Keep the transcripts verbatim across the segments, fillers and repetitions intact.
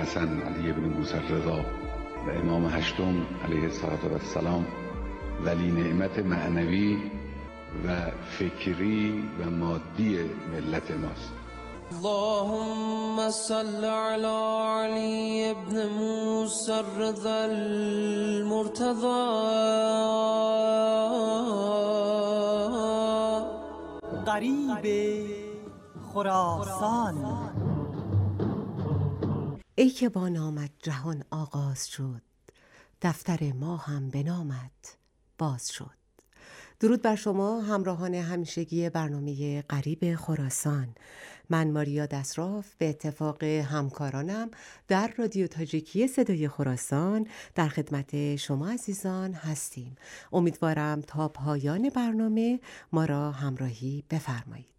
حسن علی بن موسی رضا و امام هشتم علیه السلام ولی نعمت معنوی و فکری و مادی ملت ماست. اللهم صل على علی بن موسی رضا المرتضى. غریب خراسان. ای که با نامت جهان آغاز شد، دفتر ما هم به نامت باز شد. درود بر شما همراهان همیشگی برنامه غریب خراسان. من ماریا دسراف به اتفاق همکارانم در رادیو تاجیکی صدای خراسان در خدمت شما عزیزان هستیم. امیدوارم تا پایان برنامه ما را همراهی بفرمایید.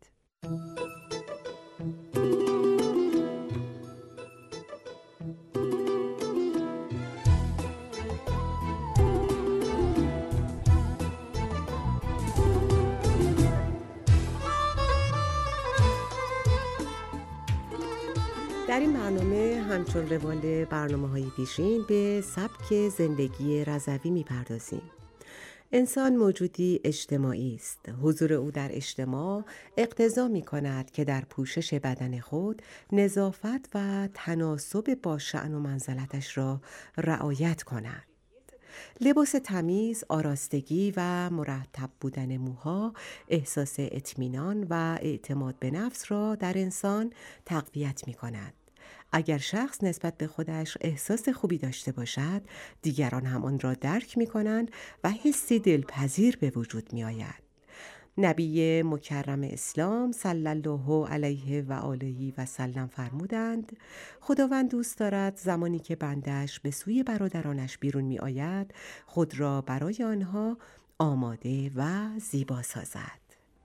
در این برنامه همچون روال برنامه‌های پیشین به سبک زندگی رضوی می‌پردازیم. انسان موجودی اجتماعی است. حضور او در اجتماع اقتضا می‌کند که در پوشش بدن خود نظافت و تناسب با شأن و منزلتش را رعایت کند. لباس تمیز، آراستگی و مرتب بودن موها احساس اطمینان و اعتماد به نفس را در انسان تقویت می‌کند. اگر شخص نسبت به خودش احساس خوبی داشته باشد، دیگران هم آن را درک می‌کنند و حسی دلپذیر به وجود می‌آید. نبی مکرم اسلام صلی الله علیه و آله و سلم فرمودند: خداوند دوست دارد زمانی که بندش به سوی برادرانش بیرون می‌آید، خود را برای آنها آماده و زیبا سازد.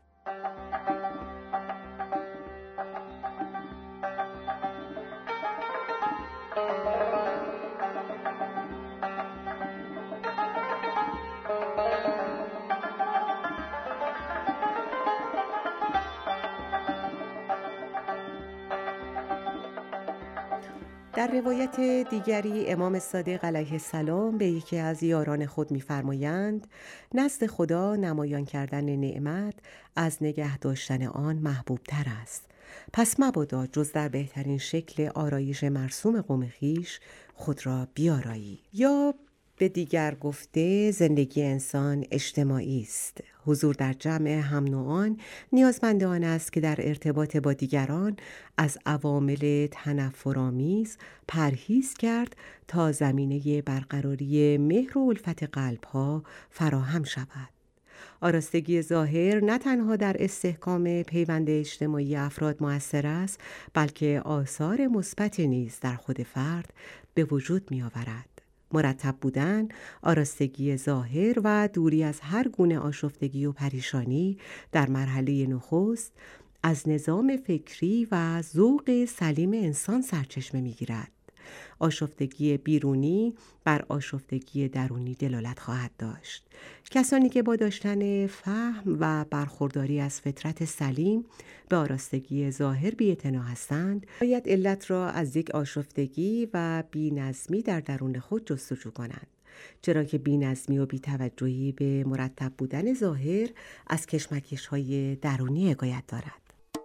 در روایت دیگری امام صادق علیه السلام به یکی از یاران خود می‌فرمایند: نزد خدا نمایان کردن نعمت از نگه داشتن آن محبوب تر است. پس مبادا جز در بهترین شکل آرایش مرسوم قوم خویش خود را بیارایی. یا به دیگر گفته زندگی انسان اجتماعی است. حضور در جمع هم نوعان نیازمند آن است که در ارتباط با دیگران از عوامل تنفرآمیز پرهیز کرد تا زمینه برقراری مهر و الفت قلب‌ها فراهم شود. آراستگی ظاهر نه تنها در استحکام پیوند اجتماعی افراد مؤثر است، بلکه آثار مثبتی نیز در خود فرد به وجود می‌آورد. مرتب بودن، آراستگی ظاهر و دوری از هر گونه آشفتگی و پریشانی در مرحله نخست از نظام فکری و ذوق سلیم انسان سرچشمه می‌گیرد. آشفتگی بیرونی بر آشفتگی درونی دلالت خواهد داشت. کسانی که با داشتن فهم و برخورداری از فطرت سلیم به آراستگی ظاهر بی‌اعتنا هستند، باید علت را از یک آشفتگی و بی‌نظمی در درون خود جستجو کنند، چرا که بی‌نظمی و بی‌توجهی به مرتب بودن ظاهر از کشمکش‌های درونی حکایت دارد.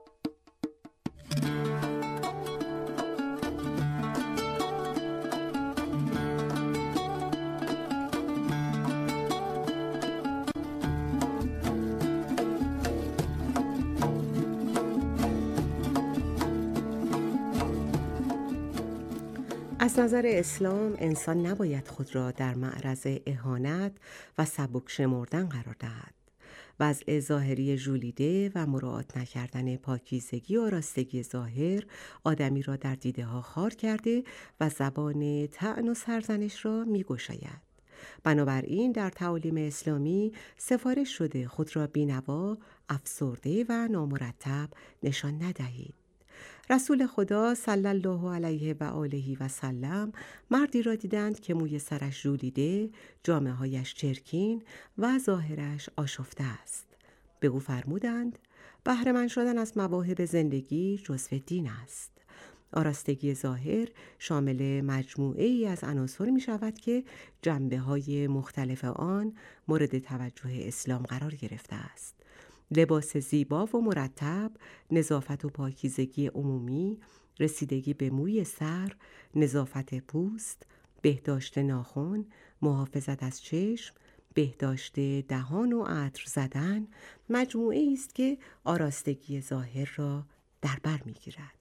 از نظر اسلام انسان نباید خود را در معرض اهانت و سبک شمردن قرار دهد. وضع ظاهری ژولیده و مراعات نکردن پاکیزگی و آراستگی ظاهر آدمی را در دیده ها خار کرده و زبان طعن و سرزنش را می گشاید. بنابراین در تعالیم اسلامی سفارش شده خود را بی‌نوا، افسرده و نامرتب نشان ندهید. رسول خدا صلی الله علیه و آله و سلم مردی را دیدند که موی سرش ژولیده، جامه هایش چرکین و ظاهرش آشفته است. به او فرمودند: بهره مند شدن از مواهب زندگی جزو دین است. آرایشی ظاهر شامل مجموعه ای از عناصر می شود که جنبه های مختلف آن مورد توجه اسلام قرار گرفته است. لباس زیبا و مرتب، نظافت و پاکیزگی عمومی، رسیدگی به موی سر، نظافت پوست، بهداشت ناخن، محافظت از چشم، بهداشت دهان و عطر زدن مجموعه است که آراستگی ظاهر را در بر می‌گیرد.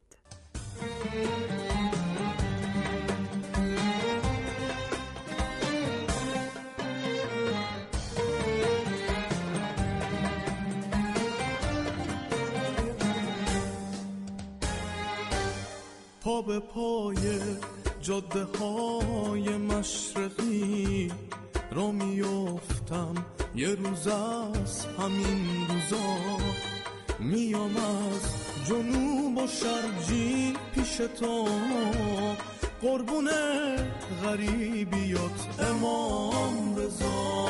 پا به پای جاده های مشرقی را میافتم، یه روز از همین روزا میام از جنوب و شرقی پیش تو، قربون غریبیات امام رضا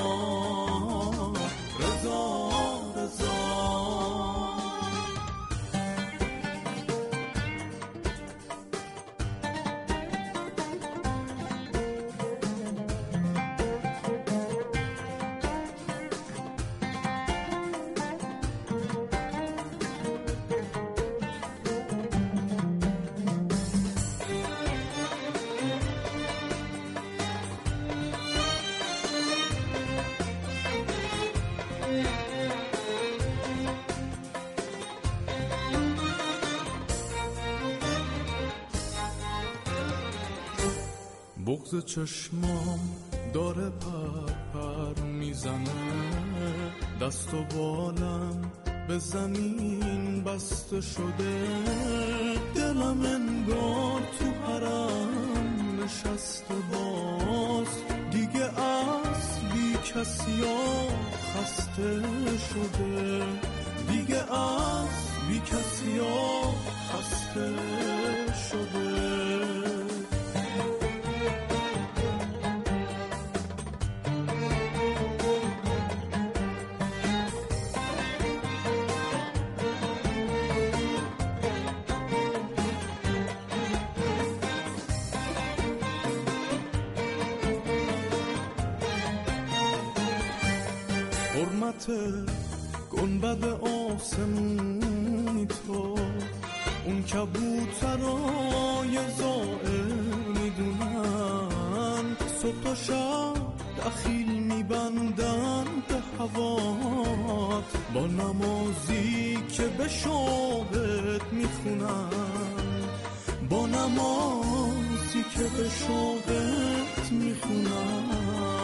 رضا رضا. بغض چشمام داره پر پر میزنه، دست و بالم به زمین بسته شده، دلم انگار تو حرم نشسته، باز دیگه از بی کسیا خسته شده، دیگه از بی کسیا خسته شده. حرمت گنبد آسمونی تو، اون کبوترای زائر میدونن، صبح تا شب دخیل میبندن به هوات، با نمازی که به شوقت میخونن، با نمازی که به شوقت میخونن.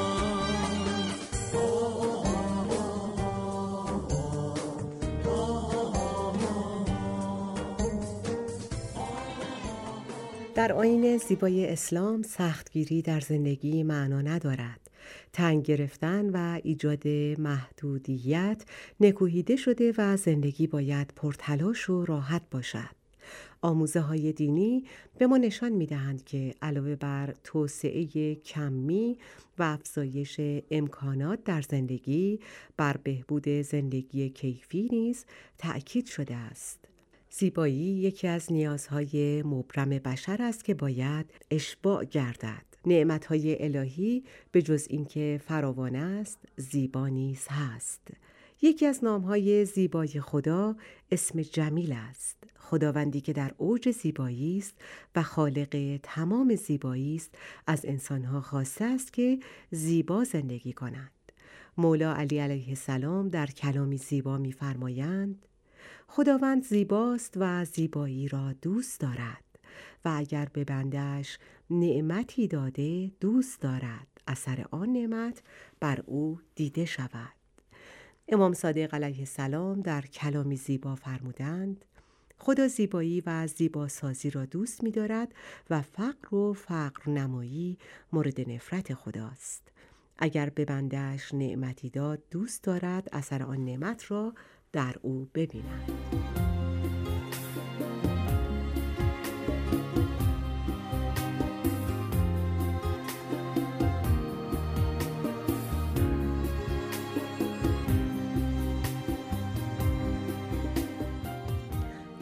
در آیین زیبای اسلام سختگیری در زندگی معنا ندارد. تنگ گرفتن و ایجاد محدودیت نکوهیده شده و زندگی باید پرتلاش و راحت باشد. آموزه های دینی به ما نشان می دهند که علاوه بر توسعه کمی و افزایش امکانات در زندگی، بر بهبود زندگی کیفی نیز تأکید شده است. زیبایی یکی از نیازهای مبرم بشر است که باید اشباع گردد. نعمتهای الهی به جز اینکه فراوان است، زیبا نیز هست. یکی از نامهای زیبای خدا اسم جمیل است. خداوندی که در اوج زیبایی است و خالق تمام زیبایی است، از انسانها خواسته است که زیبا زندگی کنند. مولا علی علیه السلام در کلامی زیبا می‌فرمایند: خداوند زیباست و زیبایی را دوست دارد و اگر به بنده‌اش نعمتی داده دوست دارد اثر آن نعمت بر او دیده شود. امام صادق علیه السلام در کلامی زیبا فرمودند: خدا زیبایی و زیباسازی را دوست می دارد و فقر و فقر نمایی مورد نفرت خداست. اگر به بنده‌اش نعمتی داد دوست دارد اثر آن نعمت را در او ببینند.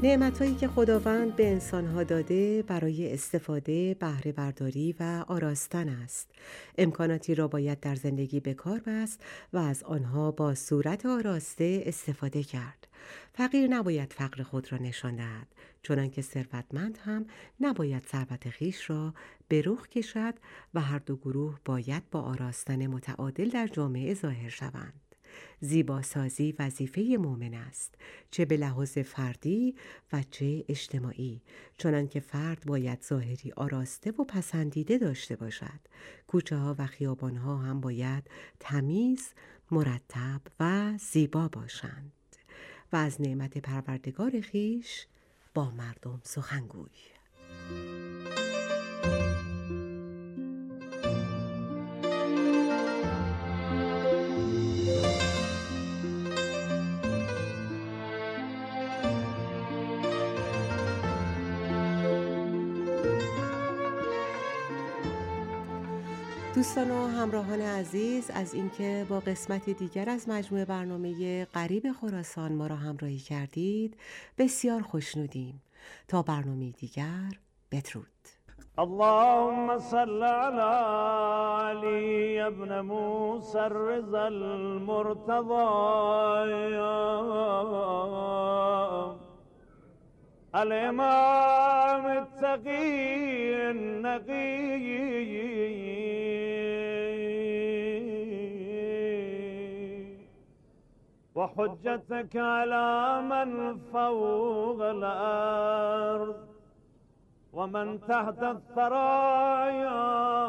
نعمت‌هایی که خداوند به انسان‌ها داده برای استفاده، بهره برداری و آراستن است. امکاناتی را باید در زندگی به کار بست و از آنها با صورت آراسته استفاده کرد. فقیر نباید فقر خود را نشان دهد، چنانکه ثروتمند هم نباید ثروت خویش را به رخ کشد و هر دو گروه باید با آراستن متعادل در جامعه ظاهر شوند. زیباسازی وظیفه مؤمن است، چه به لحاظ فردی و چه اجتماعی، چنان که فرد باید ظاهری آراسته و پسندیده داشته باشد. کوچه ها و خیابان ها هم باید تمیز، مرتب و زیبا باشند و از نعمت پروردگار خویش با مردم سخنگوی. دوستان و همراهان عزیز، از اینکه با قسمت دیگر از مجموعه برنامه غریب خراسان ما را همراهی کردید بسیار خوشنودیم. تا برنامه دیگر، بدرود. اللهم صل على علي ابن موسى الرضا المرتضى الإمام التقي النقي وحجتك على من فوق الأرض ومن تحت الثرايا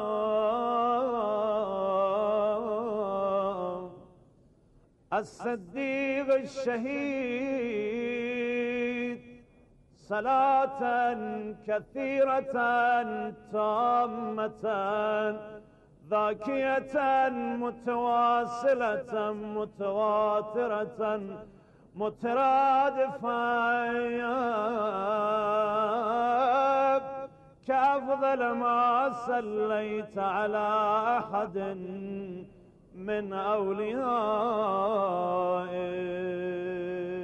الصديق الشهيد صلاة كثيرة تامة ذاكية متواصلة متواترة مترادفة كأفضل ما صليت على أحد من أوليائك